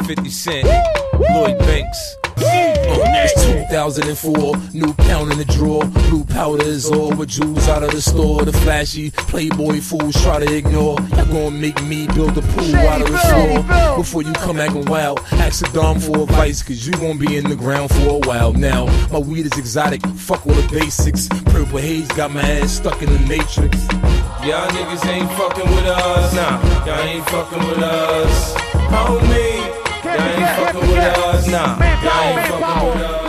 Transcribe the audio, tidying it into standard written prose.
50 Cent, Lloyd Banks. It's 2004, new pound in the drawer. Blue powder is all with jewels out of the store. The flashy Playboy fools try to ignore. You're gonna make me build a pool out of the floor. Before you come acting wild, ask a dom for advice, cause you gon' be in the ground for a while. Now, my weed is exotic, fuck all the basics. Purple haze got my ass stuck in the matrix. Y'all niggas ain't fucking with us, nah. Y'all ain't fucking with us, homie. Y'all ain't fucking with us, nah. Y'all ain't fucking with us.